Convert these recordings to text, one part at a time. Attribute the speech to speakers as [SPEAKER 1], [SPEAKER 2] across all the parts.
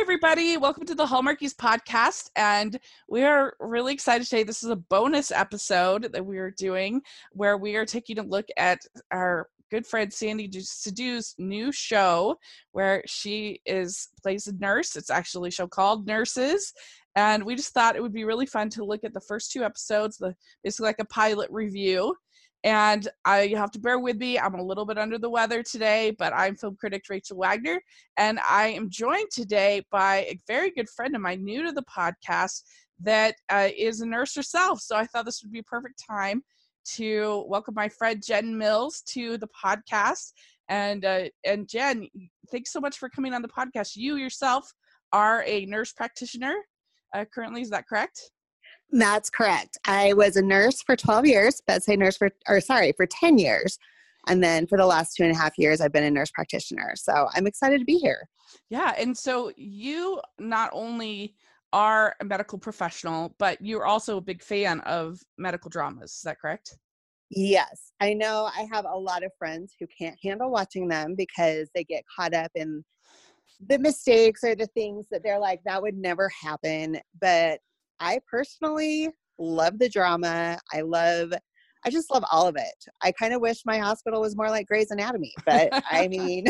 [SPEAKER 1] everybody. Welcome to the Hallmarkies podcast. And we are really excited today. This is a bonus episode that we are doing where we are taking a look at our good friend Sandy Sadu's new show where she plays a nurse. It's actually a show called Nurses. And we just thought it would be really fun to look at the first two episodes, basically like a pilot review. And you have to bear with me. I'm a little bit under the weather today, but I'm film critic Rachel Wagner, and I am joined today by a very good friend of mine, new to the podcast, that is a nurse herself. So I thought this would be a perfect time to welcome my friend Jen Mills to the podcast. And Jen, thanks so much for coming on the podcast. You yourself are a nurse practitioner currently, is that correct?
[SPEAKER 2] That's correct. I was a nurse for 12 years, bedside nurse for 10 years. And then for the last 2.5 years, I've been a nurse practitioner. So I'm excited to be here.
[SPEAKER 1] Yeah. And so you not only are a medical professional, but you're also a big fan of medical dramas. Is that correct?
[SPEAKER 2] Yes. I know I have a lot of friends who can't handle watching them because they get caught up in the mistakes or the things that they're like, that would never happen. But I personally love the drama. I just love all of it. I kind of wish my hospital was more like Grey's Anatomy, but I mean,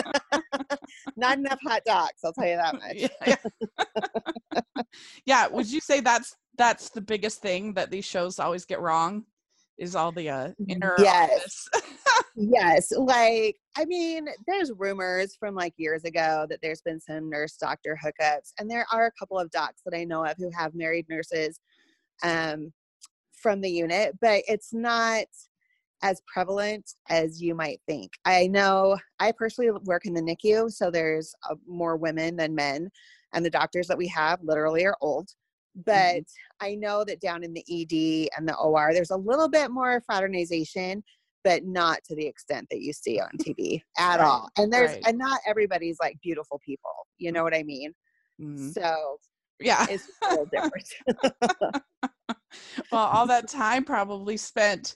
[SPEAKER 2] not enough hot dogs, I'll tell you that much.
[SPEAKER 1] Yeah. Would you say that's the biggest thing that these shows always get wrong is all the inner office?
[SPEAKER 2] Yes. Like, I mean, there's rumors from like years ago that there's been some nurse doctor hookups, and there are a couple of docs that I know of who have married nurses from the unit, but it's not as prevalent as you might think. I know I personally work in the NICU, so there's more women than men, and the doctors that we have literally are old. But I know that down in the ED and the OR, there's a little bit more fraternization, but not to the extent that you see on TV at all. And and not everybody's like beautiful people. You know what I mean? Mm-hmm. So
[SPEAKER 1] yeah,
[SPEAKER 2] it's a little different.
[SPEAKER 1] Well, all that time probably spent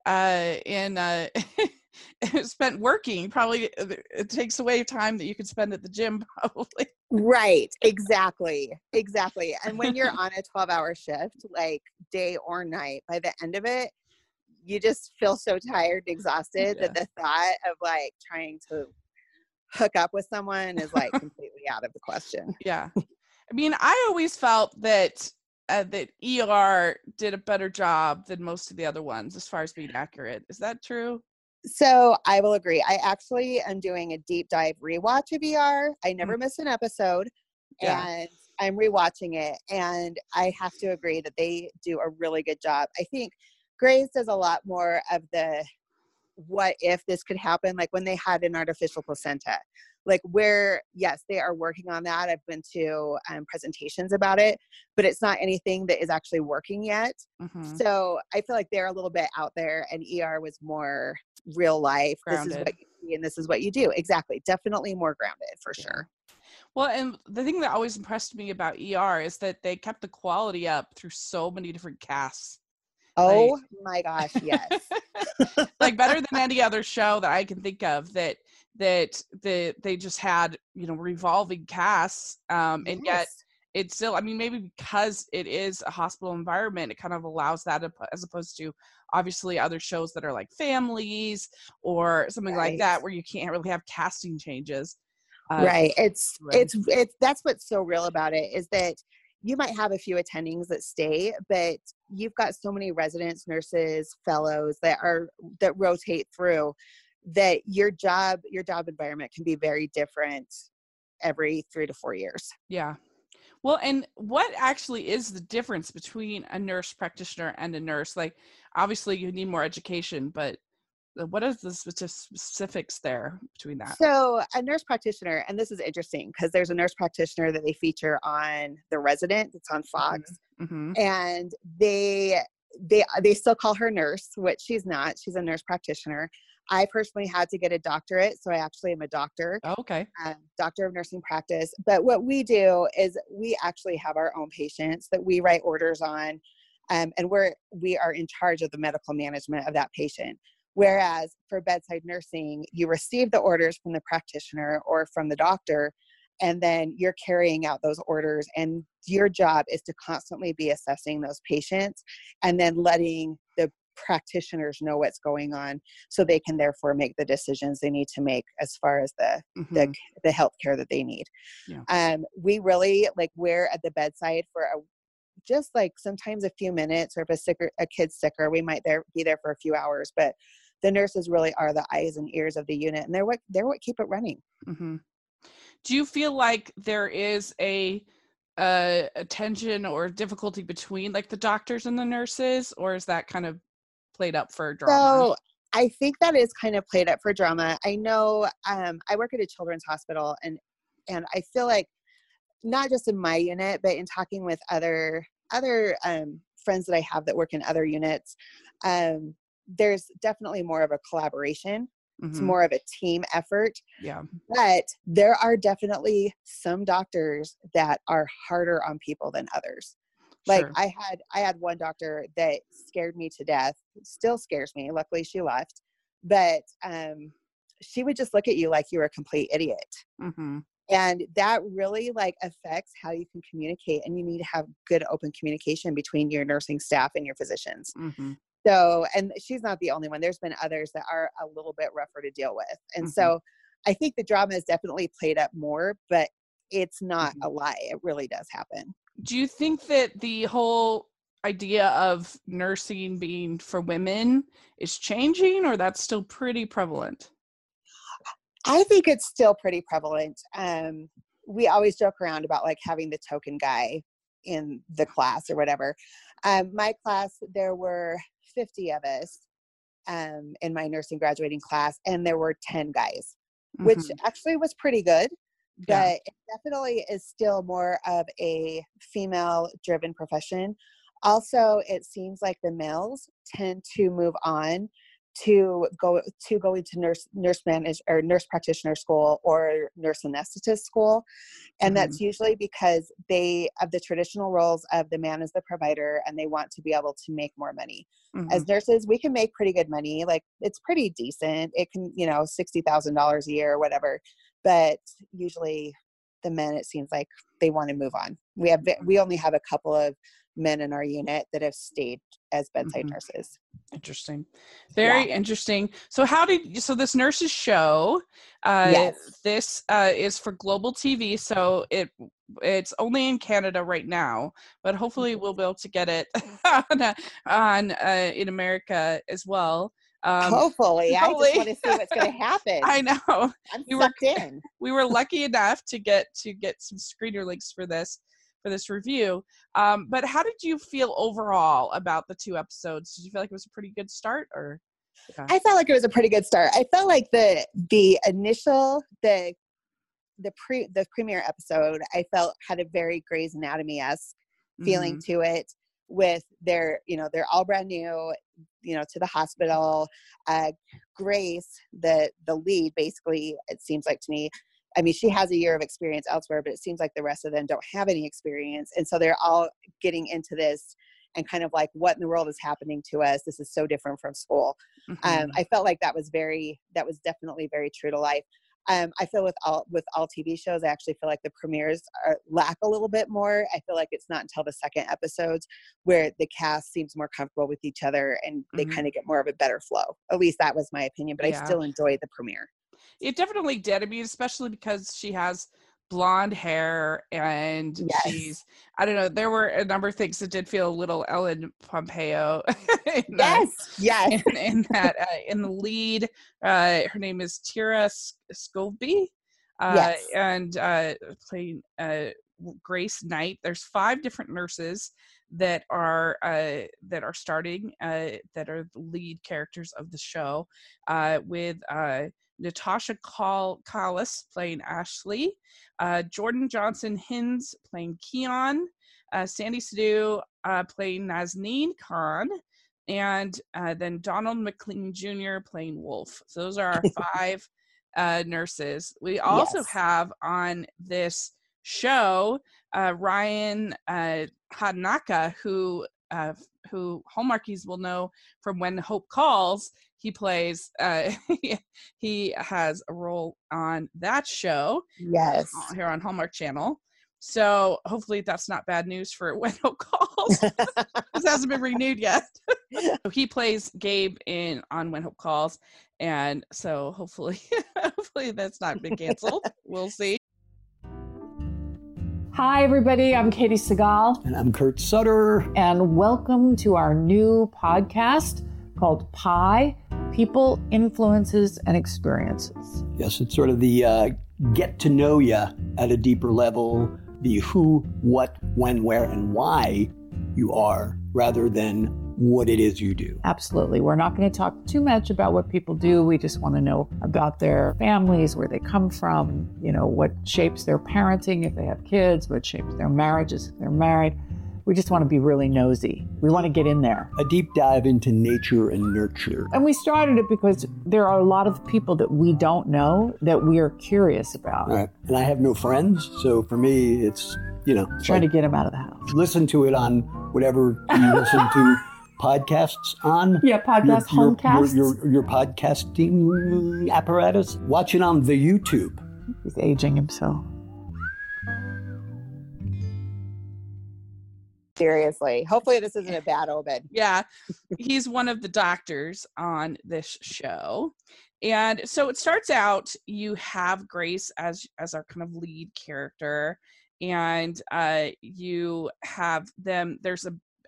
[SPEAKER 1] spent working. Probably it takes away time that you could spend at the gym probably.
[SPEAKER 2] Right. Exactly. And when you're on a 12-hour shift, like day or night, by the end of it, you just feel so tired and exhausted that the thought of like trying to hook up with someone is like completely out of the question.
[SPEAKER 1] Yeah. I mean, I always felt that that ER did a better job than most of the other ones as far as being accurate. Is that true?
[SPEAKER 2] So I will agree. I actually am doing a deep dive rewatch of ER. I never miss an episode, and I'm rewatching it, and I have to agree that they do a really good job. I think Grey's does a lot more of the what if this could happen, like when they had an artificial placenta, like where, yes, they are working on that. I've been to presentations about it, but it's not anything that is actually working yet. Mm-hmm. So I feel like they're a little bit out there, and ER was more real life.
[SPEAKER 1] Grounded.
[SPEAKER 2] This is what you see and this is what you do. Exactly. Definitely more grounded for sure.
[SPEAKER 1] Well, and the thing that always impressed me about ER is that they kept the quality up through so many different casts.
[SPEAKER 2] Oh my gosh, yes.
[SPEAKER 1] Like better than any other show that I can think of that they just had, revolving casts. And yet it's still, I mean, maybe because it is a hospital environment, it kind of allows that as opposed to obviously other shows that are like Families or something like that, where you can't really have casting changes.
[SPEAKER 2] Right. It's that's what's so real about it is that you might have a few attendings that stay, but you've got so many residents, nurses, fellows that rotate through that your job environment can be very different every 3 to 4 years.
[SPEAKER 1] Yeah. Well, and what actually is the difference between a nurse practitioner and a nurse? Like, obviously you need more education, but what is the specifics there between that?
[SPEAKER 2] So a nurse practitioner, and this is interesting because there's a nurse practitioner that they feature on The Resident. It's on Fox. Mm-hmm. And they still call her nurse, which she's not. She's a nurse practitioner. I personally had to get a doctorate, so I actually am a doctor.
[SPEAKER 1] Oh, okay.
[SPEAKER 2] Doctor of nursing practice. But what we do is we actually have our own patients that we write orders on, and we are in charge of the medical management of that patient. Whereas for bedside nursing, you receive the orders from the practitioner or from the doctor, and then you're carrying out those orders, and your job is to constantly be assessing those patients and then letting the practitioners know what's going on so they can therefore make the decisions they need to make as far as the health care that they need.
[SPEAKER 1] Yeah.
[SPEAKER 2] We really like, we're at the bedside for just like sometimes a few minutes, or if a kid's sicker, we might be there for a few hours, but the nurses really are the eyes and ears of the unit, and they're what keep it running.
[SPEAKER 1] Mm-hmm. Do you feel like there is a tension or difficulty between like the doctors and the nurses, or is that kind of played up for drama?
[SPEAKER 2] So I think that is kind of played up for drama. I know I work at a children's hospital, and I feel like not just in my unit, but in talking with other friends that I have that work in other units, there's definitely more of a collaboration. It's more of a team effort.
[SPEAKER 1] Yeah.
[SPEAKER 2] But there are definitely some doctors that are harder on people than others. Like
[SPEAKER 1] Sure.
[SPEAKER 2] I had one doctor that scared me to death, still scares me. Luckily she left, but she would just look at you like you were a complete idiot.
[SPEAKER 1] Mm-hmm.
[SPEAKER 2] And that really like affects how you can communicate, and you need to have good open communication between your nursing staff and your physicians.
[SPEAKER 1] Mm-hmm.
[SPEAKER 2] So, and she's not the only one. There's been others that are a little bit rougher to deal with. And so I think the drama is definitely played up more, but it's not a lie. It really does happen.
[SPEAKER 1] Do you think that the whole idea of nursing being for women is changing, or that's still pretty prevalent?
[SPEAKER 2] I think it's still pretty prevalent. We always joke around about like having the token guy in the class or whatever. My class, there were 50 of us in my nursing graduating class, and there were 10 guys, which actually was pretty good, but it definitely is still more of a female driven profession. Also, it seems like the males tend to move on to going to nurse practitioner school or nurse anesthetist school. And that's usually because they of the traditional roles of the man as the provider, and they want to be able to make more money. As nurses, we can make pretty good money. Like it's pretty decent. It can, $60,000 a year or whatever. But usually the men, it seems like they want to move on. We only have a couple of men in our unit that have stayed as bedside nurses.
[SPEAKER 1] Interesting. Very interesting. So this nurses show,
[SPEAKER 2] Yes.
[SPEAKER 1] this is for global TV. So it's only in Canada right now, but hopefully we'll be able to get it on in America as well.
[SPEAKER 2] Hopefully. I just want to see what's going to happen.
[SPEAKER 1] I know.
[SPEAKER 2] I'm sucked in.
[SPEAKER 1] We were lucky enough to get some screener links for this review. But how did you feel overall about the 2 episodes? Did you feel like it was a pretty good start, or? Yeah.
[SPEAKER 2] I felt like it was a pretty good start. I felt like the initial, the premiere episode, I felt had a very Grey's Anatomy-esque feeling to it, with they're all brand new, to the hospital. Grace, the lead, basically, it seems like to me, I mean, she has a year of experience elsewhere, but it seems like the rest of them don't have any experience. And so they're all getting into this and kind of like, what in the world is happening to us? This is so different from school. I felt like that was definitely very true to life. I feel with all TV shows, I actually feel like the premieres lack a little bit more. I feel like it's not until the second episodes where the cast seems more comfortable with each other, and they kind of get more of a better flow. At least that was my opinion, but I still enjoyed the premiere.
[SPEAKER 1] It definitely did. I mean, especially because she has blonde hair, and she's, I don't know, there were a number of things that did feel a little Ellen Pompeo. In the lead, her name is Tira Scoveby, and playing Grace Knight. There's 5 different nurses that are starting, that are the lead characters of the show, with Natasha Collis playing Ashley, Jordan Johnson Hinds playing Keon, Sandy Sadu playing Nazneen Khan, and then Donald McLean Jr. playing Wolf. So those are our 5 nurses. We also have on this show Ryan Hadanaka, who Hallmarkies will know from When Hope Calls. He plays, he has a role on that show.
[SPEAKER 2] Yes.
[SPEAKER 1] Here on Hallmark Channel. So hopefully that's not bad news for When Hope Calls. This hasn't been renewed yet. So he plays Gabe on When Hope Calls. And so hopefully that's not been canceled. We'll see.
[SPEAKER 3] Hi, everybody. I'm Katie Segal.
[SPEAKER 4] And I'm Kurt Sutter.
[SPEAKER 3] And welcome to our new podcast called PIE, People, Influences, and Experiences.
[SPEAKER 4] Yes, it's sort of the get to know you at a deeper level, the who, what, when, where, and why you are, rather than what it is you do.
[SPEAKER 3] Absolutely. We're not going to talk too much about what people do. We just want to know about their families, where they come from, what shapes their parenting if they have kids, what shapes their marriages if they're married. We just want to be really nosy. We want to get in there.
[SPEAKER 4] A deep dive into nature and nurture.
[SPEAKER 3] And we started it because there are a lot of people that we don't know that we are curious about.
[SPEAKER 4] All right. And I have no friends, so for me, it's,
[SPEAKER 3] trying to get them out of the house.
[SPEAKER 4] Listen to it on whatever you listen to podcasts on.
[SPEAKER 3] Yeah, homecasts.
[SPEAKER 4] Your podcasting apparatus. Watch it on the YouTube.
[SPEAKER 3] He's aging himself.
[SPEAKER 2] Seriously. Hopefully this isn't a bad omen.
[SPEAKER 1] Yeah. He's one of the doctors on this show. And so it starts out, you have Grace as our kind of lead character, and you have them, there's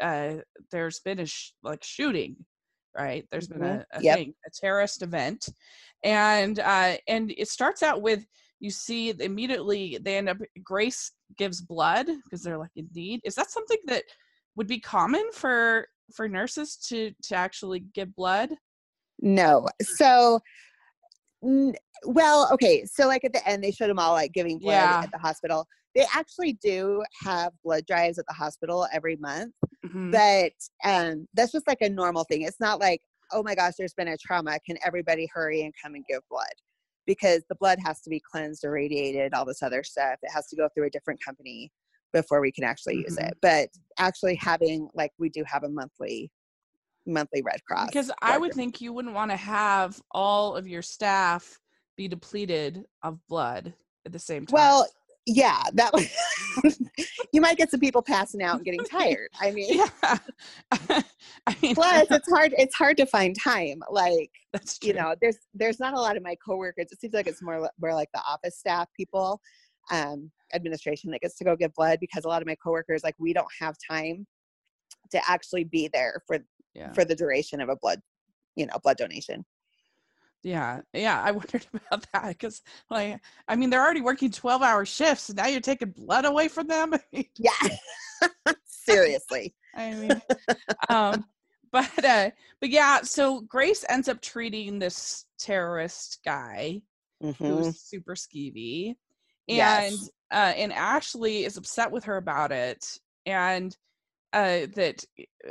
[SPEAKER 1] been a shooting, right? There's been a thing, a terrorist event. And it starts out with, you see immediately they end up, Grace gives blood because they're like in need. Is that something that would be common for nurses to actually give blood?
[SPEAKER 2] No. So, well, okay. So like at the end, they showed them all like giving blood at the hospital. They actually do have blood drives at the hospital every month, but that's just like a normal thing. It's not like, oh my gosh, there's been a trauma. Can everybody hurry and come and give blood? Because the blood has to be cleansed, irradiated, all this other stuff. It has to go through a different company before we can actually use it. But actually having, like, we do have a monthly Red Cross.
[SPEAKER 1] Because I would think you wouldn't want to have all of your staff be depleted of blood at the same time.
[SPEAKER 2] Well, yeah, that was, you might get some people passing out and getting tired. I mean,
[SPEAKER 1] yeah. I mean,
[SPEAKER 2] plus it's hard to find time. Like,
[SPEAKER 1] that's true.
[SPEAKER 2] There's not a lot of my coworkers. It seems like it's more like the office staff people, administration that gets to go give blood, because a lot of my coworkers, like, we don't have time to actually be there for the duration of a blood donation.
[SPEAKER 1] Yeah. I wondered about that because, like, I mean, they're already working 12-hour shifts, and now you're taking blood away from them.
[SPEAKER 2] Yeah, seriously.
[SPEAKER 1] I mean, but yeah. So Grace ends up treating this terrorist guy who's super skeevy, and and Ashley is upset with her about it, and that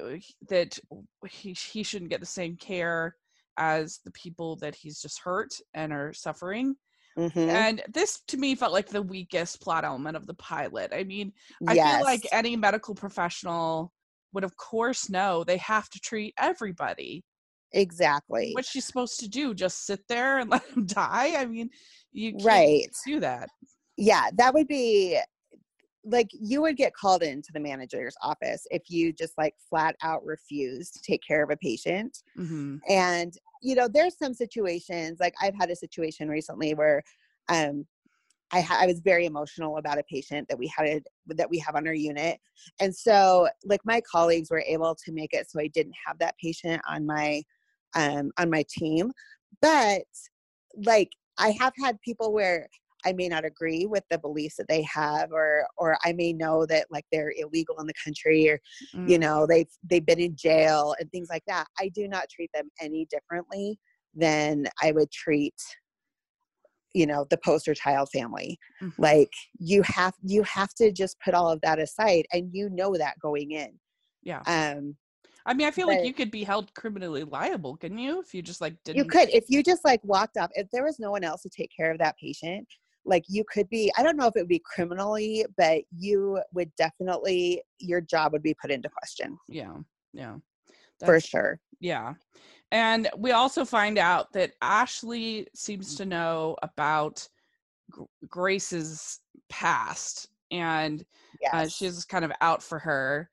[SPEAKER 1] he shouldn't get the same care as the people that he's just hurt and are suffering. And this to me felt like the weakest plot element of the pilot. I mean, I feel like any medical professional would of course know they have to treat everybody.
[SPEAKER 2] Exactly.
[SPEAKER 1] What's she supposed to do? Just sit there and let them die? I mean, you can't do that.
[SPEAKER 2] Yeah, that would be like, you would get called into the manager's office if you just like flat out refuse to take care of a patient. And there's some situations, like I've had a situation recently where I was very emotional about a patient that we have on our unit. And so like my colleagues were able to make it so I didn't have that patient on my team. But like, I have had people where I may not agree with the beliefs that they have, or I may know that like they're illegal in the country, or they've been in jail and things like that. I do not treat them any differently than I would treat the poster child family. Like, you have to just put all of that aside, and that going in.
[SPEAKER 1] I mean, I feel like you could be held criminally liable, couldn't you, if you just like didn't?
[SPEAKER 2] You could, if you just like walked off, if there was no one else to take care of that patient. Like, you could be, I don't know if it would be criminally, but you would definitely, your job would be put into question.
[SPEAKER 1] Yeah. Yeah.
[SPEAKER 2] For sure.
[SPEAKER 1] Yeah. And we also find out that Ashley seems to know about Grace's past, and
[SPEAKER 2] Yes.
[SPEAKER 1] she's kind of out for her.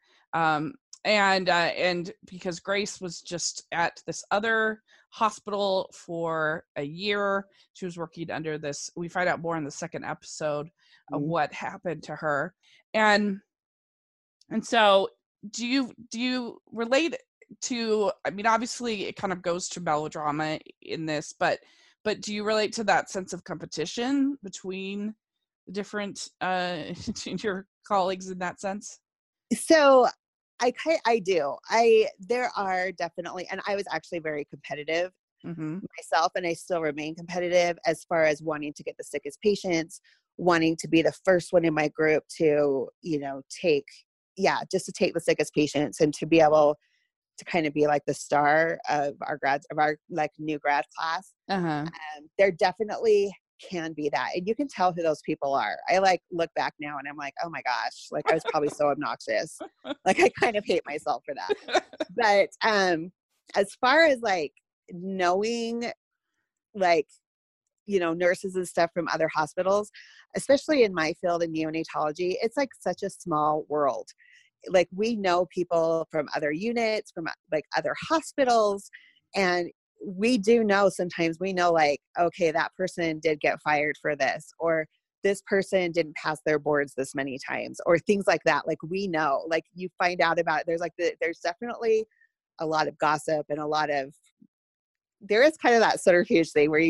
[SPEAKER 1] And because Grace was just at this other hospital for a year, she was working under this. We find out more in the second episode of what happened to her, and so do you relate to? I mean, obviously, it kind of goes to melodrama in this, but do you relate to that sense of competition between the different your colleagues in that sense?
[SPEAKER 2] So I do. There are definitely, and I was actually very competitive myself, and I still remain competitive as far as wanting to get the sickest patients, wanting to be the first one in my group to, just to take the sickest patients and to be able to kind of be like the star of our like new grad class. There definitely can be that, and you can tell who those people are. I like look back now and I'm like, oh my gosh, like I was probably so obnoxious. Like I kind of hate myself for that. But as far as like knowing like nurses and stuff from other hospitals, especially in my field in neonatology, it's like such a small world. Like we know people from other units, from like other hospitals, and we do know sometimes we know like, okay, that person did get fired for this, or this person didn't pass their boards this many times, or things like that. Like we know, like you find out about it. There's definitely a lot of gossip and there is kind of that subterfuge thing where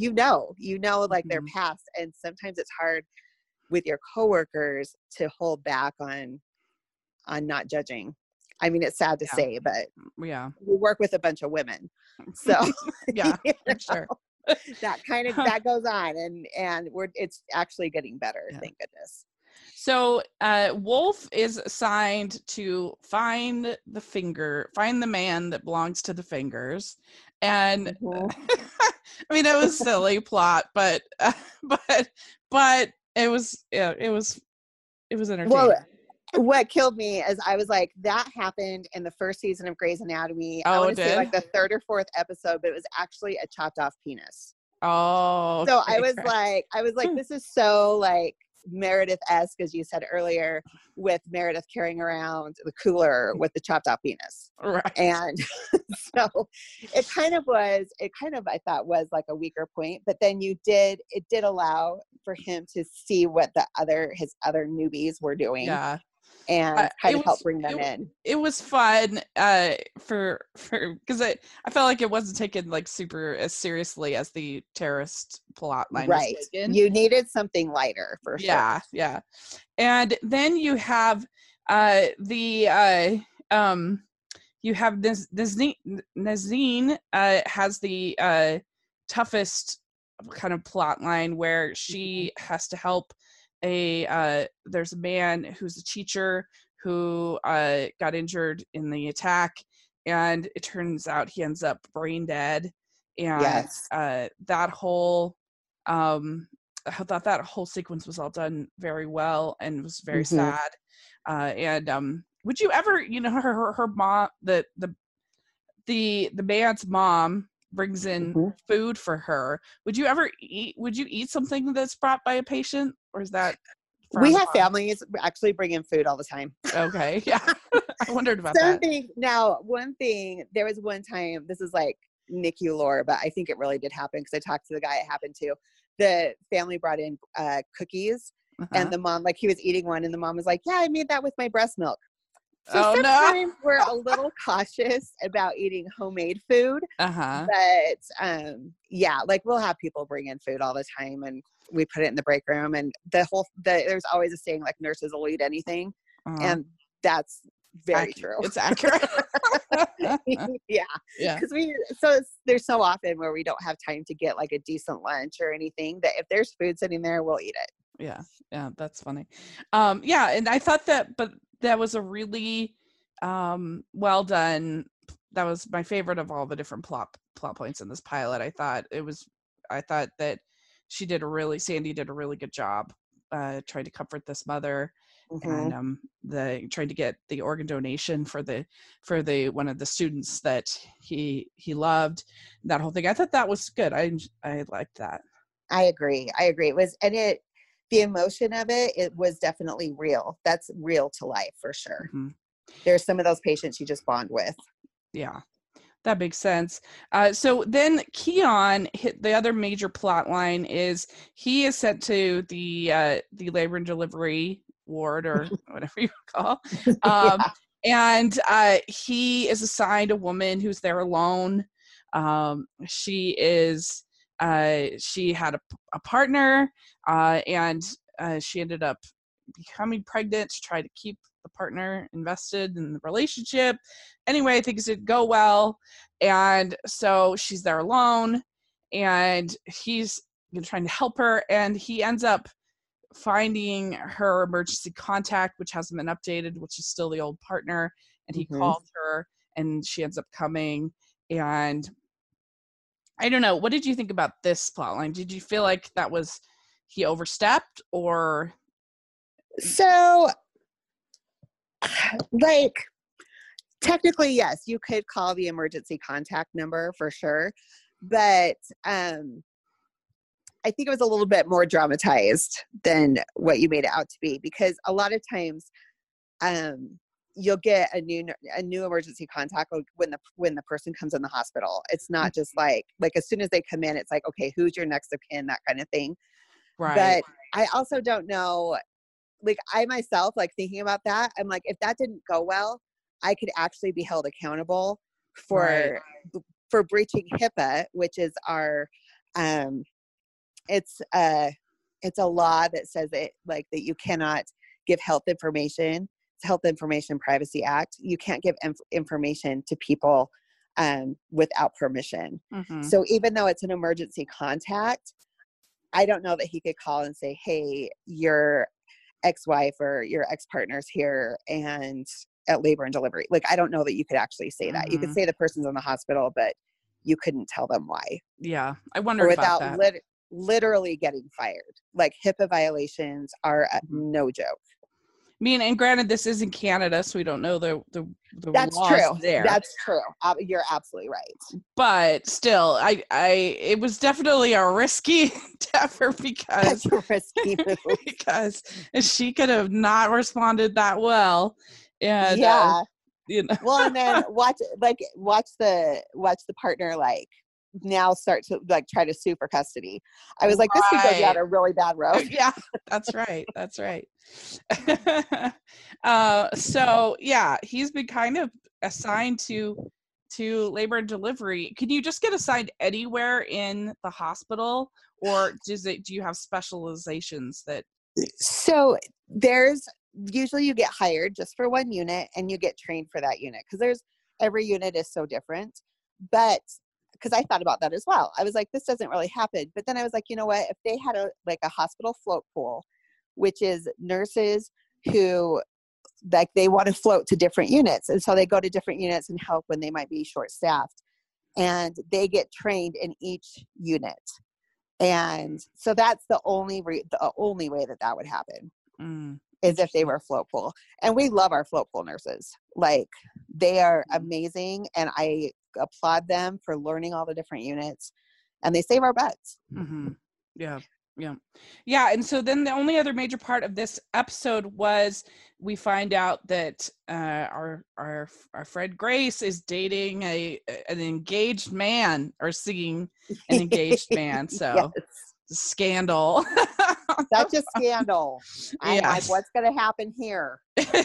[SPEAKER 2] like their past, and sometimes it's hard with your coworkers to hold back on not judging. I mean, it's sad to say, but we work with a bunch of women, so
[SPEAKER 1] sure.
[SPEAKER 2] that goes on, and it's actually getting better. Thank goodness.
[SPEAKER 1] So Wolf is assigned to find the man that belongs to the Fingers, and I mean it was silly plot, but it was entertaining.
[SPEAKER 2] Well, what killed me is I was like, that happened in the first season of Grey's Anatomy. I want to say like the third or fourth episode, but it was actually a chopped off penis.
[SPEAKER 1] Oh,
[SPEAKER 2] so I was like, this is so like Meredith-esque, as you said earlier, with Meredith carrying around the cooler with the chopped off penis.
[SPEAKER 1] Right.
[SPEAKER 2] And so it kind of I thought was like a weaker point, but then it did allow for him to see what his other newbies were doing.
[SPEAKER 1] Yeah.
[SPEAKER 2] And kind of help bring them in.
[SPEAKER 1] It was fun for because I felt like it wasn't taken like super as seriously as the terrorist plot line.
[SPEAKER 2] Right. You needed something lighter for sure.
[SPEAKER 1] Yeah. And then you have you have this Nazine has the toughest kind of plot line where she has to help there's a man who's a teacher who got injured in the attack, and it turns out he ends up brain dead. And that whole I thought that whole sequence was all done very well and was very sad. And would you ever, her mom, the man's mom brings in food for her. Would you eat something that's brought by a patient, or is that
[SPEAKER 2] we have families actually bring in food all the time?
[SPEAKER 1] Okay. Yeah. I wondered about that.
[SPEAKER 2] Now, one thing, there was one time, this is like NICU lore, but I think it really did happen because I talked to the guy it happened to. The family brought in cookies, and the mom, like he was eating one, and the mom was like, yeah, I made that with my breast milk. So sometimes we're a little cautious about eating homemade food. But like we'll have people bring in food all the time, and we put it in the break room, and there's always a saying like nurses will eat anything. And that's very true.
[SPEAKER 1] It's accurate.
[SPEAKER 2] Yeah. Because there's so often where we don't have time to get like a decent lunch or anything, that if there's food sitting there, we'll eat it.
[SPEAKER 1] Yeah, that's funny. And I thought that was a really well done. That was my favorite of all the different plot points in this pilot. I thought that Sandy did a really good job trying to comfort this mother,
[SPEAKER 2] Mhm.
[SPEAKER 1] and the trying to get the organ donation for the one of the students that he loved. That whole thing, I thought that was good. I liked that.
[SPEAKER 2] I agree. It was, and the emotion of it was definitely real. That's real to life for sure.
[SPEAKER 1] Mhm.
[SPEAKER 2] There's some of those patients you just bond with.
[SPEAKER 1] Yeah, that makes sense. So then Keon, hit the other major plot line is he is sent to the labor and delivery ward, or whatever you call,
[SPEAKER 2] Yeah.
[SPEAKER 1] and he is assigned a woman who's there alone. She had a partner, and she ended up becoming pregnant to try to keep the partner invested in the relationship. Anyway, things didn't go well, and so she's there alone, and he's trying to help her, and he ends up finding her emergency contact, which hasn't been updated, which is still the old partner, and he
[SPEAKER 2] Mhm.
[SPEAKER 1] calls her, and she ends up coming. And I don't know, what did you think about this plotline? Did you feel like that was he overstepped, or
[SPEAKER 2] So, like, technically, yes, you could call the emergency contact number for sure, but I think it was a little bit more dramatized than what you made it out to be, because a lot of times you'll get a new emergency contact when the person comes in the hospital. It's not just like as soon as they come in, it's like, okay, who's your next of kin, that kind of thing.
[SPEAKER 1] right?
[SPEAKER 2] But I also don't know, like, I myself, like, thinking about that, I'm like, if that didn't go well, I could actually be held accountable
[SPEAKER 1] Right.
[SPEAKER 2] for breaching HIPAA, which is our it's a law that says that, like, that you cannot give health information. It's Health Information Privacy Act. You can't give information to people without permission.
[SPEAKER 1] Mhm.
[SPEAKER 2] So even though it's an emergency contact, I don't know that he could call and say, hey, your ex-wife or your ex-partner's here and at labor and delivery. Like, I don't know that you could actually say that. You could say the person's in the hospital, but you couldn't tell them why.
[SPEAKER 1] Yeah, I
[SPEAKER 2] Or
[SPEAKER 1] wondered about
[SPEAKER 2] without
[SPEAKER 1] that.
[SPEAKER 2] literally getting fired. Like, HIPAA violations are
[SPEAKER 1] Mhm.
[SPEAKER 2] no joke.
[SPEAKER 1] I mean, and granted, this is in Canada, so we don't know the
[SPEAKER 2] That's
[SPEAKER 1] laws
[SPEAKER 2] true.
[SPEAKER 1] there.
[SPEAKER 2] That's true. You're absolutely right.
[SPEAKER 1] But still, it was definitely a risky effort because
[SPEAKER 2] That's a risky move.
[SPEAKER 1] because she could have not responded that well, and
[SPEAKER 2] Yeah.
[SPEAKER 1] you know,
[SPEAKER 2] Well, and then watch the partner, like, now start to, like, try to sue for custody. I was like, this could go down
[SPEAKER 1] right.
[SPEAKER 2] a really bad road.
[SPEAKER 1] Yeah, that's right. That's right. So yeah, he's been kind of assigned to labor and delivery. Can you just get assigned anywhere in the hospital, or do you have specializations that?
[SPEAKER 2] So there's usually you get hired just for one unit and you get trained for that unit, because every unit is so different. But because I thought about that as well, I was like, this doesn't really happen. But then I was like, you know what? If they had a hospital float pool, which is nurses who, like, they want to float to different units, and so they go to different units and help when they might be short staffed, and they get trained in each unit. And so that's the only way that would happen, is if they were float pool. And we love our float pool nurses. Like, they are amazing, and I applaud them for learning all the different units, and they save our butts.
[SPEAKER 1] Mm-hmm. Yeah. And so then the only other major part of this episode was we find out that our friend Grace is dating an engaged man, or seeing an engaged man. So
[SPEAKER 2] Yes.
[SPEAKER 1] Scandal.
[SPEAKER 2] Such a scandal. I'm like,
[SPEAKER 1] Yes.
[SPEAKER 2] what's going to happen here?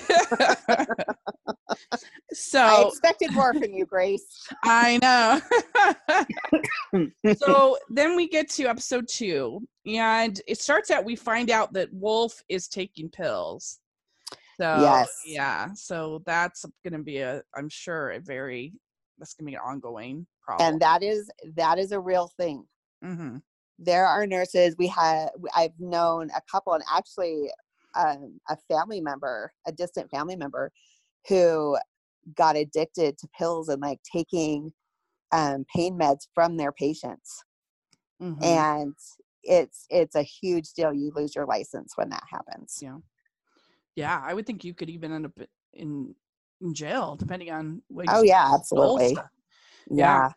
[SPEAKER 1] So
[SPEAKER 2] I expected more from you, Grace.
[SPEAKER 1] I know. So then we get to episode 2, and it starts out, we find out that Wolf is taking pills. So
[SPEAKER 2] Yes.
[SPEAKER 1] yeah, so that's going to be I'm sure that's going to be an ongoing problem.
[SPEAKER 2] And that is a real thing.
[SPEAKER 1] Mm-hmm.
[SPEAKER 2] There are nurses I've known a couple, and actually a distant family member, who got addicted to pills and, like, taking pain meds from their patients.
[SPEAKER 1] Mm-hmm.
[SPEAKER 2] And it's a huge deal. You lose your license when that happens.
[SPEAKER 1] Yeah, I would think you could even end up in jail, depending on what
[SPEAKER 2] Oh yeah, absolutely.
[SPEAKER 1] stuff.
[SPEAKER 2] Yeah.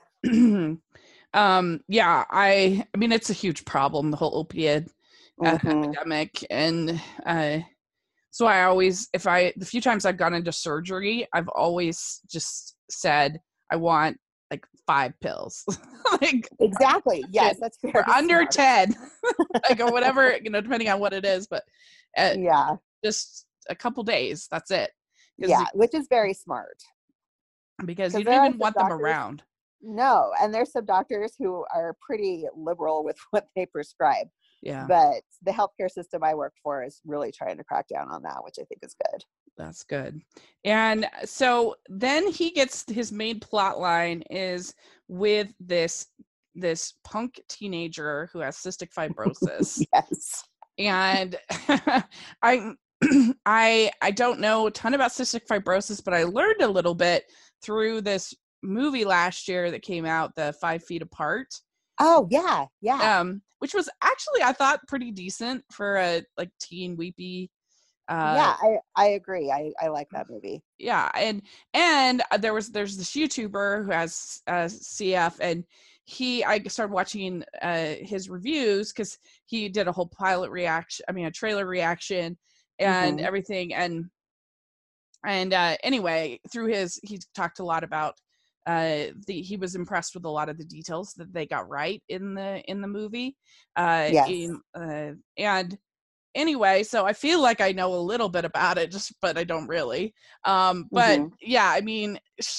[SPEAKER 1] Yeah, I mean, it's a huge problem, the whole opiate
[SPEAKER 2] Mhm.
[SPEAKER 1] epidemic. And so I always, the few times I've gone into surgery, I've always just said, I want like 5 pills. Like,
[SPEAKER 2] Exactly. Yes, that's very
[SPEAKER 1] for under
[SPEAKER 2] smart.
[SPEAKER 1] 10, like, or whatever, depending on what it is, but
[SPEAKER 2] Yeah.
[SPEAKER 1] just a couple days, that's it.
[SPEAKER 2] Yeah, which is very smart.
[SPEAKER 1] Because you
[SPEAKER 2] Because
[SPEAKER 1] don't
[SPEAKER 2] there are
[SPEAKER 1] even
[SPEAKER 2] some
[SPEAKER 1] want them
[SPEAKER 2] doctors,
[SPEAKER 1] around.
[SPEAKER 2] no, and there's some doctors who are pretty liberal with what they prescribe.
[SPEAKER 1] Yeah.
[SPEAKER 2] But the healthcare system I work for is really trying to crack down on that, which I think is good.
[SPEAKER 1] That's good. And so then he gets his main plot line is with this punk teenager who has cystic fibrosis.
[SPEAKER 2] Yes.
[SPEAKER 1] And I I don't know a ton about cystic fibrosis, but I learned a little bit through this movie last year that came out, the 5 Feet Apart.
[SPEAKER 2] Oh yeah, yeah.
[SPEAKER 1] Which was actually, I thought, pretty decent for a like teen weepy.
[SPEAKER 2] Yeah, I agree. I like that movie.
[SPEAKER 1] Yeah, and there's this YouTuber who has CF, and I started watching his reviews because he did a whole a trailer reaction and
[SPEAKER 2] Mhm.
[SPEAKER 1] everything. And anyway, he talked a lot about he was impressed with a lot of the details that they got right in the movie.
[SPEAKER 2] Yes.
[SPEAKER 1] And anyway, so I feel like I know a little bit about it, but I don't really. But
[SPEAKER 2] Mhm.
[SPEAKER 1] yeah, I mean,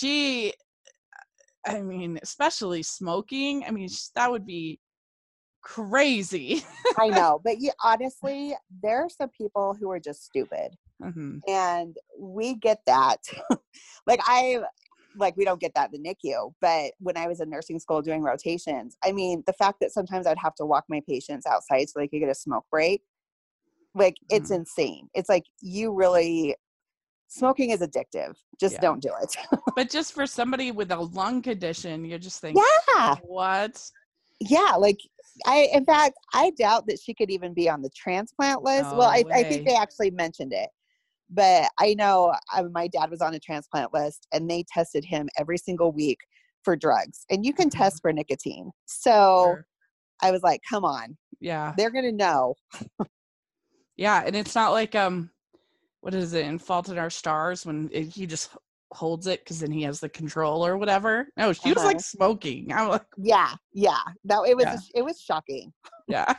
[SPEAKER 1] especially smoking, that would be crazy.
[SPEAKER 2] I know, but honestly, there are some people who are just stupid.
[SPEAKER 1] Mhm.
[SPEAKER 2] And we get that. We don't get that in the NICU, but when I was in nursing school doing rotations, I mean, the fact that sometimes I'd have to walk my patients outside so they could get a smoke break, like, it's
[SPEAKER 1] Mhm.
[SPEAKER 2] insane. It's like, smoking is addictive. Just
[SPEAKER 1] Yeah.
[SPEAKER 2] don't do it.
[SPEAKER 1] But just for somebody with a lung condition, you just think,
[SPEAKER 2] Yeah.
[SPEAKER 1] what?
[SPEAKER 2] Yeah. In fact, I doubt that she could even be on the transplant list.
[SPEAKER 1] No
[SPEAKER 2] Well, I think
[SPEAKER 1] way.
[SPEAKER 2] they actually mentioned it. But I know my dad was on a transplant list and they tested him every single week for drugs. And you can
[SPEAKER 1] Mhm.
[SPEAKER 2] test for nicotine. So
[SPEAKER 1] Sure.
[SPEAKER 2] I was like, come on,
[SPEAKER 1] Yeah.
[SPEAKER 2] they're going to know.
[SPEAKER 1] Yeah, and it's not like what is it in Fault in Our Stars when he just holds it because then he has the control or whatever. No, she was like
[SPEAKER 2] Uh-huh.
[SPEAKER 1] smoking. I'm like,
[SPEAKER 2] Yeah. Yeah. No, it
[SPEAKER 1] yeah,
[SPEAKER 2] was shocking.
[SPEAKER 1] yeah.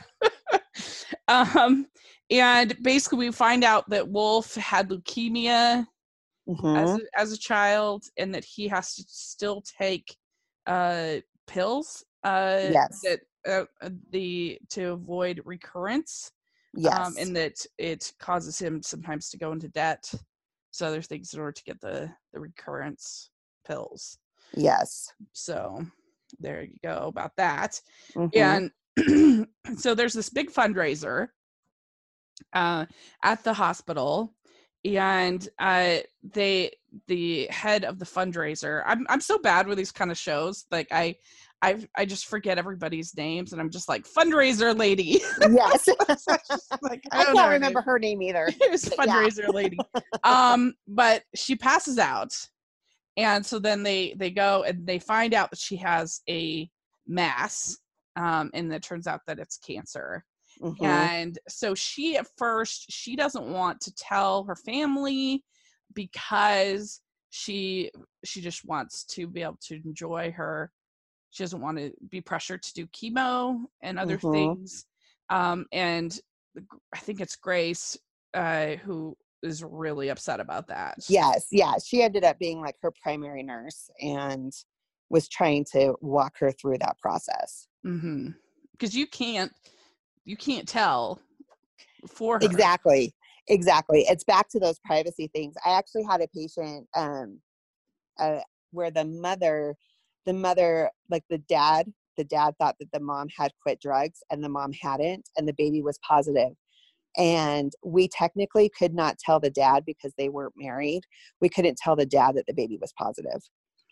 [SPEAKER 1] And basically we find out that Wolf had leukemia
[SPEAKER 2] Mm-hmm.
[SPEAKER 1] as a child, and that he has to still take pills
[SPEAKER 2] Yes.
[SPEAKER 1] that to avoid recurrence.
[SPEAKER 2] Yes.
[SPEAKER 1] And that it causes him sometimes to go into debt to other things in order to get the recurrence pills.
[SPEAKER 2] Yes.
[SPEAKER 1] So there you go about that.
[SPEAKER 2] Mm-hmm.
[SPEAKER 1] And so there's this big fundraiser at the hospital, and the head of the fundraiser, I'm so bad with these kind of shows, like I just forget everybody's names, and I'm just like, fundraiser lady.
[SPEAKER 2] Yes.
[SPEAKER 1] So it's just like,
[SPEAKER 2] I
[SPEAKER 1] don't know
[SPEAKER 2] can't
[SPEAKER 1] her name.
[SPEAKER 2] remember her name either.
[SPEAKER 1] It's
[SPEAKER 2] But yeah.
[SPEAKER 1] fundraiser lady. But she passes out, and so then they go and they find out that she has a mass, and it turns out that it's cancer.
[SPEAKER 2] Mm-hmm.
[SPEAKER 1] And so at first she doesn't want to tell her family because she just wants to be able to enjoy she doesn't want to be pressured to do chemo and other
[SPEAKER 2] Mm-hmm.
[SPEAKER 1] things. And I think it's Grace who is really upset about that.
[SPEAKER 2] Yes. Yeah. She ended up being like her primary nurse and was trying to walk her through that process.
[SPEAKER 1] Mm-hmm. Because you can't tell for her.
[SPEAKER 2] Exactly. It's back to those privacy things. I actually had a patient where the mother, like the dad thought that the mom had quit drugs and the mom hadn't, and the baby was positive. And we technically could not tell the dad because they weren't married. We couldn't tell the dad that the baby was positive.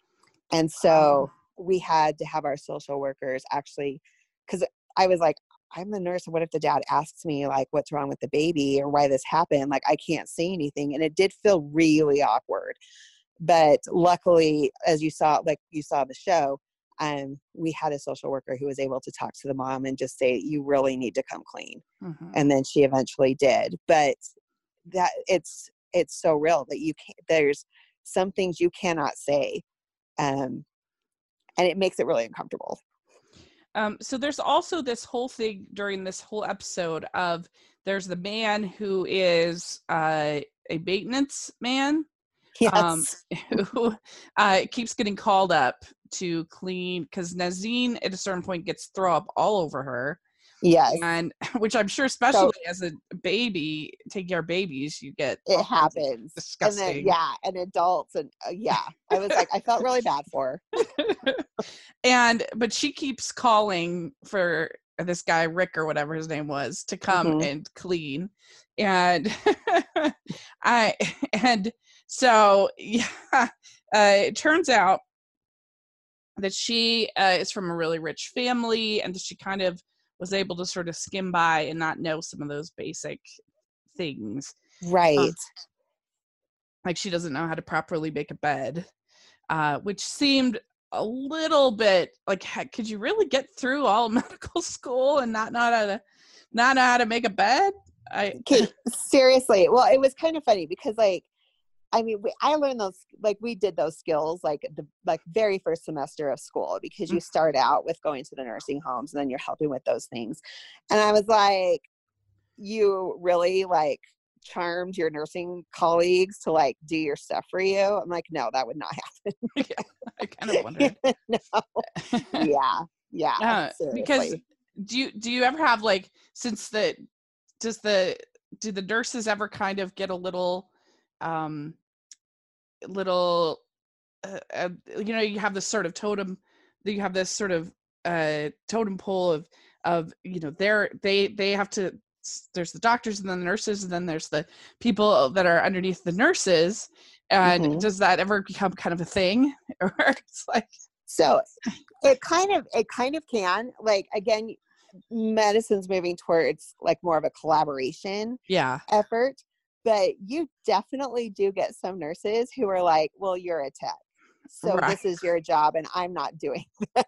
[SPEAKER 2] And so we had to have our social workers actually, because I was like, I'm the nurse. What if the dad asks me like, what's wrong with the baby or why this happened? Like, I can't say anything. And it did feel really awkward. But luckily, as you saw the show, we had a social worker who was able to talk to the mom and just say, you really need to come clean.
[SPEAKER 1] Mm-hmm.
[SPEAKER 2] And then she eventually did. But that it's so real that there's some things you cannot say. And it makes it really uncomfortable.
[SPEAKER 1] So there's also this whole thing during this whole episode of there's the man who is a maintenance man.
[SPEAKER 2] Yes.
[SPEAKER 1] Who keeps getting called up to clean because Nazine at a certain point gets throw up all over her.
[SPEAKER 2] Yes.
[SPEAKER 1] And which I'm sure, especially as a baby, taking care of babies, you get
[SPEAKER 2] it happens.
[SPEAKER 1] Disgusting.
[SPEAKER 2] And then, and adults and I was like, I felt really bad for her.
[SPEAKER 1] But she keeps calling for this guy Rick or whatever his name was to come and clean, and so it turns out that she is from a really rich family, and that she kind of was able to sort of skim by and not know some of those basic things.
[SPEAKER 2] Right.
[SPEAKER 1] Like she doesn't know how to properly make a bed, which seemed a little bit like, could you really get through all medical school and not know how to make a bed?
[SPEAKER 2] Seriously. Well, it was kind of funny because I learned those, we did those skills, the very first semester of school, because you start out with going to the nursing homes and then you're helping with those things. And I was like, you really charmed your nursing colleagues to do your stuff for you? I'm like, no, that would not happen.
[SPEAKER 1] Yeah, I kind of wondered.
[SPEAKER 2] No. Yeah.
[SPEAKER 1] Because do you ever have do the nurses ever kind of get a little you have this sort of totem pole of they have to, there's the doctors and then the nurses and then there's the people that are underneath the nurses, and does that ever become kind of a thing? Or it's
[SPEAKER 2] so it kind of can, again, medicine's moving towards more of a collaboration effort, but you definitely do get some nurses who are like, well, you're a tech, so this is your job and I'm not doing that.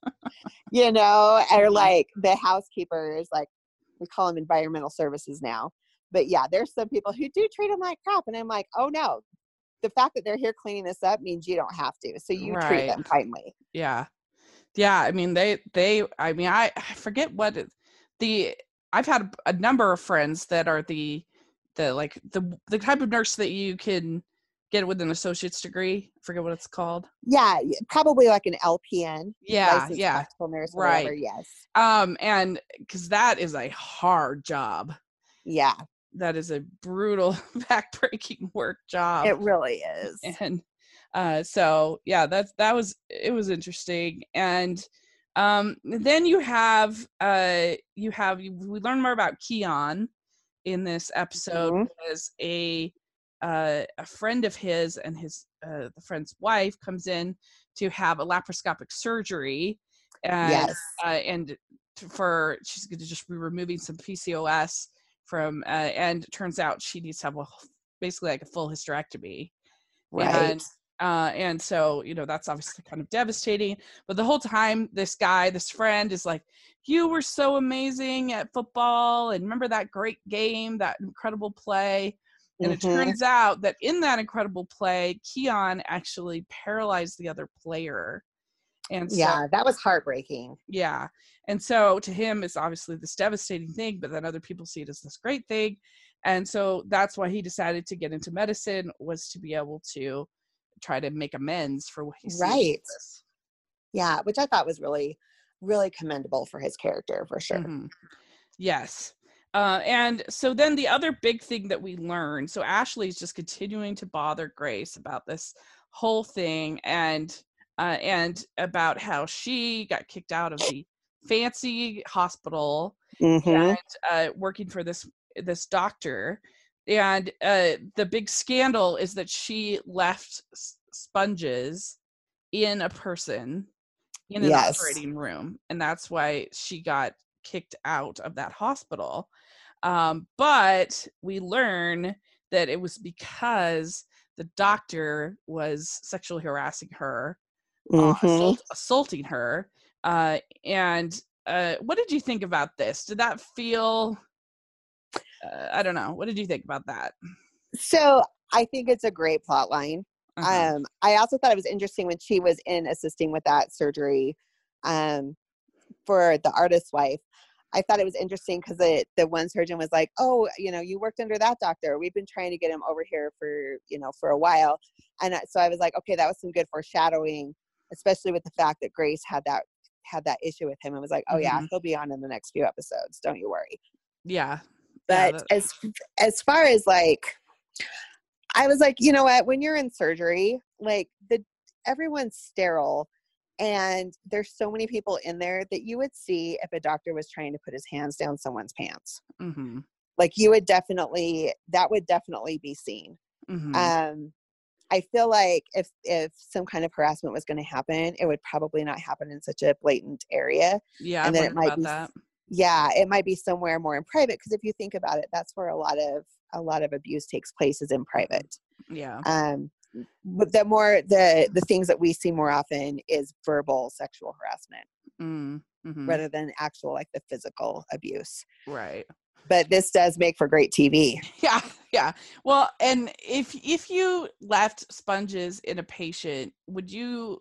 [SPEAKER 2] Or the housekeepers, we call them environmental services now, but there's some people who do treat them like crap, and I'm like, oh no, the fact that they're here cleaning this up means you don't have to, so you treat them kindly.
[SPEAKER 1] I mean, I forget what I've had a number of friends that are the type of nurse that you can get with an associate's degree. I forget what it's called. Yeah,
[SPEAKER 2] probably like an LPN. Licensed
[SPEAKER 1] Yeah.
[SPEAKER 2] practical nurse, whatever, yes.
[SPEAKER 1] And because that is a hard job.
[SPEAKER 2] Yeah.
[SPEAKER 1] That is a brutal, backbreaking work job.
[SPEAKER 2] It really is.
[SPEAKER 1] And it was interesting. And then we learn more about Keon in this episode, because a friend of his and his the friend's wife comes in to have a laparoscopic surgery, and she's going to just be removing some PCOS from, and it turns out she needs to have basically a full hysterectomy.
[SPEAKER 2] Right.
[SPEAKER 1] And so, that's obviously kind of devastating. But the whole time, this friend is like, you were so amazing at football. And remember that great game, that incredible play. And it turns out that in that incredible play, Keon actually paralyzed the other player. And so,
[SPEAKER 2] that was heartbreaking.
[SPEAKER 1] Yeah. And so to him, it's obviously this devastating thing, but then other people see it as this great thing. And so that's why he decided to get into medicine, was to be able to try to make amends for what he sees.
[SPEAKER 2] Right. Yeah, which I thought was really, really commendable for his character, for sure.
[SPEAKER 1] Yes. And so then the other big thing that we learned, so Ashley's just continuing to bother Grace about this whole thing, and about how she got kicked out of the fancy hospital and working for this doctor. And the big scandal is that she left sponges in a person in an operating room, and that's why she got kicked out of that hospital. But we learn that it was because the doctor was sexually harassing her, assaulting her. And what did you think about this? Did that feel, I don't know. What did you think about that?
[SPEAKER 2] So I think it's a great plot line.
[SPEAKER 1] Uh-huh.
[SPEAKER 2] I also thought it was interesting when she was in assisting with that surgery for the artist's wife. I thought it was interesting because the one surgeon was like, oh, you worked under that doctor. We've been trying to get him over here for a while. And so I was like, okay, that was some good foreshadowing, especially with the fact that Grace had that issue with him and was like, oh yeah, he'll be on in the next few episodes. Don't you worry.
[SPEAKER 1] Yeah.
[SPEAKER 2] But as far as like, I was like, you know what, when you're in surgery, like everyone's sterile. And there's so many people in there that you would see if a doctor was trying to put his hands down someone's pants.
[SPEAKER 1] Mm-hmm.
[SPEAKER 2] Like that would definitely be seen.
[SPEAKER 1] Mm-hmm.
[SPEAKER 2] I feel like if some kind of harassment was going to happen, it would probably not happen in such a blatant area.
[SPEAKER 1] Yeah.
[SPEAKER 2] And then it might be,
[SPEAKER 1] that.
[SPEAKER 2] Yeah, it might be somewhere more in private. Because if you think about it, that's where a lot of abuse takes place, is in private.
[SPEAKER 1] Yeah.
[SPEAKER 2] But the things that we see more often is verbal sexual harassment,
[SPEAKER 1] mm-hmm.
[SPEAKER 2] rather than actual like the physical abuse.
[SPEAKER 1] Right.
[SPEAKER 2] But this does make for great TV.
[SPEAKER 1] Yeah. Yeah. Well, and if you left sponges in a patient, would you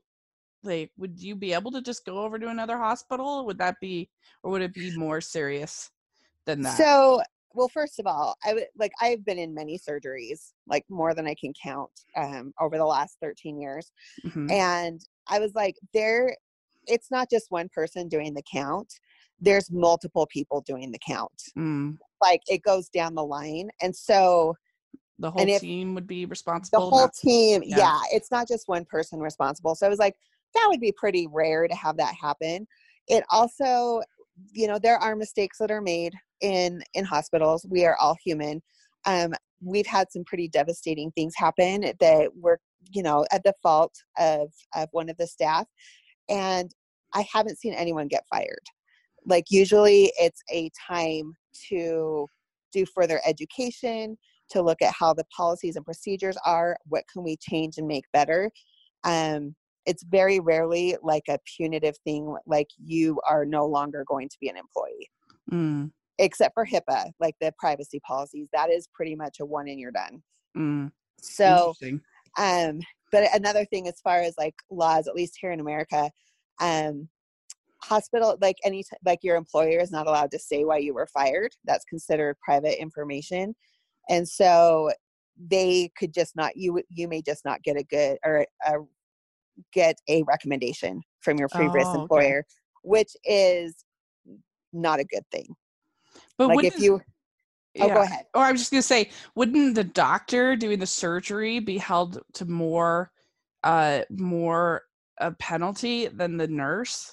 [SPEAKER 1] be able to just go over to another hospital? Would it be more serious than that?
[SPEAKER 2] So, well, first of all, I've been in many surgeries, like more than I can count, over the last 13 years.
[SPEAKER 1] Mm-hmm.
[SPEAKER 2] And I was like, it's not just one person doing the count. There's multiple people doing the count. Like it goes down the line. And so
[SPEAKER 1] the whole team would be responsible.
[SPEAKER 2] The whole team. Yeah. It's not just one person responsible. So I was like, that would be pretty rare to have that happen. It also, there are mistakes that are made in hospitals. We are all human. We've had some pretty devastating things happen that were, at the fault of one of the staff. And I haven't seen anyone get fired. Like usually it's a time to do further education, to look at how the policies and procedures are, what can we change and make better. It's very rarely like a punitive thing, like you are no longer going to be an employee. Except for HIPAA, like the privacy policies, that is pretty much a one and you're done. So, but another thing as far as like laws, at least here in America, hospital, like your employer is not allowed to say why you were fired. That's considered private information. And so they could just not, you may just not get get a recommendation from your previous employer, which is not a good thing.
[SPEAKER 1] But
[SPEAKER 2] like if you, go ahead.
[SPEAKER 1] Or I was just going to say, wouldn't the doctor doing the surgery be held to more a penalty than the nurse?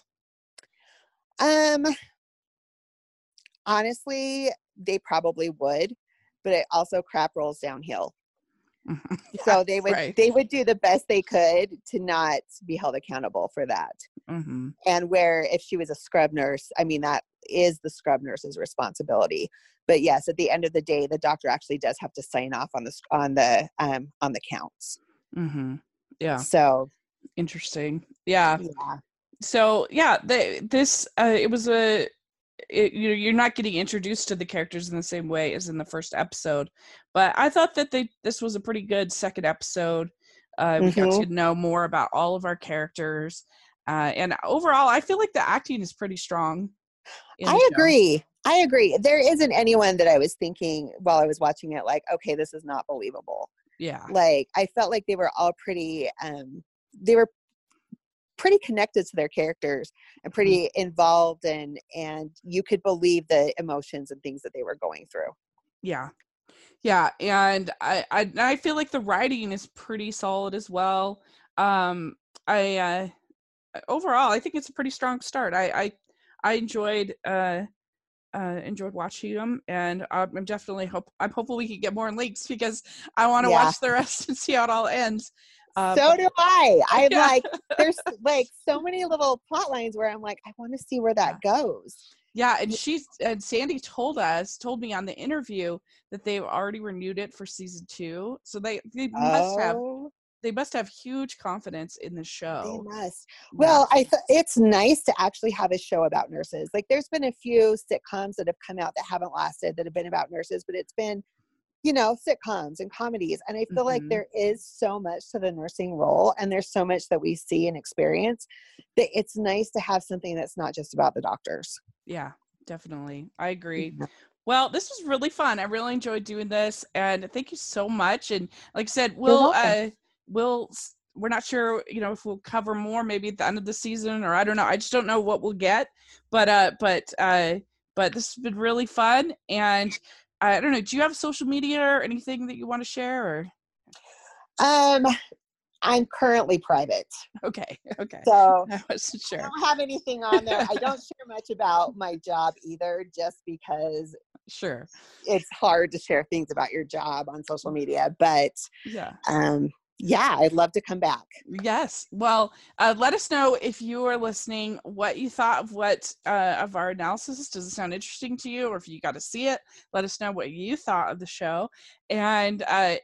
[SPEAKER 2] Honestly, they probably would, but it also crap rolls downhill.
[SPEAKER 1] Yeah,
[SPEAKER 2] so they would do the best they could to not be held accountable for that. And where if she was a scrub nurse, I mean, that is the scrub nurse's responsibility. But yes, at the end of the day, the doctor actually does have to sign off on the counts.
[SPEAKER 1] Yeah.
[SPEAKER 2] So
[SPEAKER 1] interesting. Yeah. So yeah, it was you're not getting introduced to the characters in the same way as in the first episode, but I thought that this was a pretty good second episode. We got to know more about all of our characters, and overall, I feel like the acting is pretty strong.
[SPEAKER 2] I agree. There isn't anyone that I was thinking while I was watching it, like, okay, this is not believable.
[SPEAKER 1] Yeah.
[SPEAKER 2] Like I felt like they were all pretty. They were pretty connected to their characters and pretty involved, and you could believe the emotions and things that they were going through.
[SPEAKER 1] Yeah, and I feel like the writing is pretty solid as well. Overall, I think it's a pretty strong start. I enjoyed watching them, and I'm hopeful we can get more links because I want to watch the rest and see how it all ends.
[SPEAKER 2] So do I. I'm like, there's like so many little plot lines where I'm like, I want to see where that goes.
[SPEAKER 1] Yeah, and Sandy told me on the interview that they've already renewed it for season 2. So they must have huge confidence in the
[SPEAKER 2] They
[SPEAKER 1] show.
[SPEAKER 2] must.
[SPEAKER 1] Yeah.
[SPEAKER 2] Well, it's nice to actually have a show about nurses. Like there's been a few sitcoms that have come out that haven't lasted that have been about nurses, but it's been, sitcoms and comedies. And I feel like there is so much to the nursing role and there's so much that we see and experience that it's nice to have something that's not just about the doctors.
[SPEAKER 1] Yeah, definitely. I agree.
[SPEAKER 2] Yeah.
[SPEAKER 1] Well, this was really fun. I really enjoyed doing this, and thank you so much. And like I said,
[SPEAKER 2] You're welcome.
[SPEAKER 1] we're not sure, if we'll cover more maybe at the end of the season, or I don't know. I just don't know what we'll get. But this has been really fun. And I don't know. Do you have social media or anything that you want to share? Or
[SPEAKER 2] I'm currently private.
[SPEAKER 1] okay,
[SPEAKER 2] So
[SPEAKER 1] I wasn't
[SPEAKER 2] I
[SPEAKER 1] sure.
[SPEAKER 2] don't have anything on there. I don't share much about my job either, just because
[SPEAKER 1] Sure.
[SPEAKER 2] it's hard to share things about your job on social media. But
[SPEAKER 1] Yeah.
[SPEAKER 2] yeah, I'd love to come back.
[SPEAKER 1] Yes. Well, let us know if you are listening what you thought of our analysis. Does it sound interesting to you, or if you got to see it? Let us know what you thought of the show, and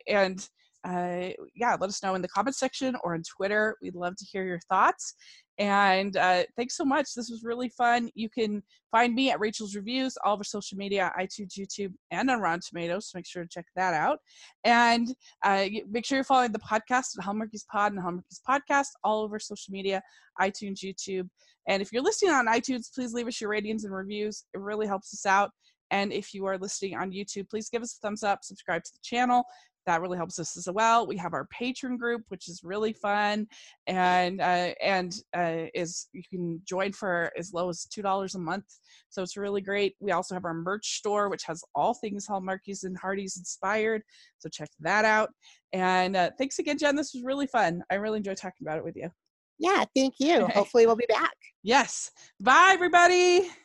[SPEAKER 1] let us know in the comment section or on Twitter. We'd love to hear your thoughts. And thanks so much. This was really fun. You can find me at Rachel's Reviews, all over social media, iTunes, YouTube, and on Rotten Tomatoes. So make sure to check that out. And make sure you're following the podcast at Hallmarkies Pod and Hallmarkies Podcast, all over social media, iTunes, YouTube. And if you're listening on iTunes, please leave us your ratings and reviews. It really helps us out. And if you are listening on YouTube, please give us a thumbs up, subscribe to the channel. That really helps us as well. We have our Patreon group, which is really fun, and you can join for as low as $2 a month. So it's really great. We also have our merch store, which has all things Hallmarkies and Hardee's inspired. So check that out. And thanks again, Jen. This was really fun. I really enjoyed talking about it with you.
[SPEAKER 2] Yeah, thank you. Hopefully we'll be back.
[SPEAKER 1] Yes. Bye, everybody.